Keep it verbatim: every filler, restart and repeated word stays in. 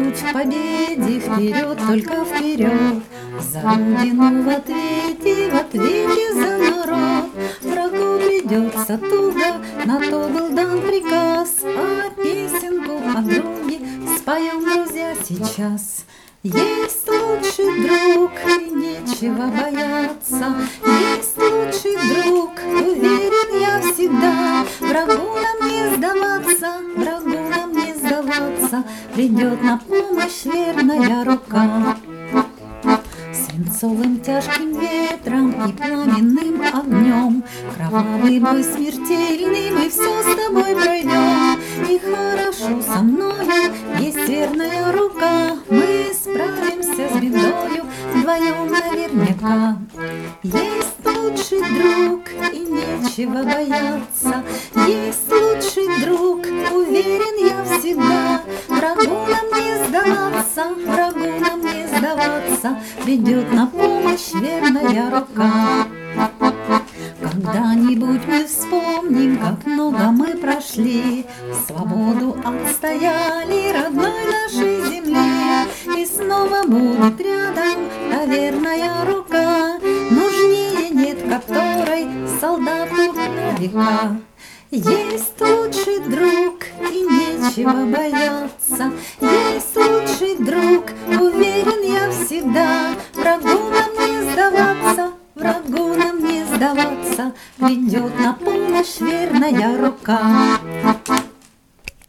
путь к победе, вперед, только вперед. За родину в ответе, в ответе за народ. Врагу придется туго, на то был дан приказ. А песенку о друге споем, друзья, сейчас. Есть лучший друг, и нечего бояться. Есть лучший друг, уверен я всегда. Врагу нам не сдаваться, врагу нам не сдаваться. Придет на помощь верная рука. Свинцовым тяжким ветром и пламенным огнем, кровавый бой смертельный, мы все с тобой пройдем. И хорошо со мною есть верная рука, мы справимся с бедою вдвоем наверняка. Есть лучший друг, и нечего бояться. Есть лучший друг, уверен я всегда. Врагу нам не сдаваться, врагу нам не сдаваться. Придет на помощь верная рука. Когда-нибудь мы вспомним, как много мы прошли, свободу отстояли родной нашей земле. И снова будет рядом та верная рука, нужнее нет которой солдату на века. Есть лучший друг, и нечего бояться. Есть лучший друг, уверен я всегда. Врагу нам не сдаваться, врагу нам не сдаваться. Придет на помощь верная рука.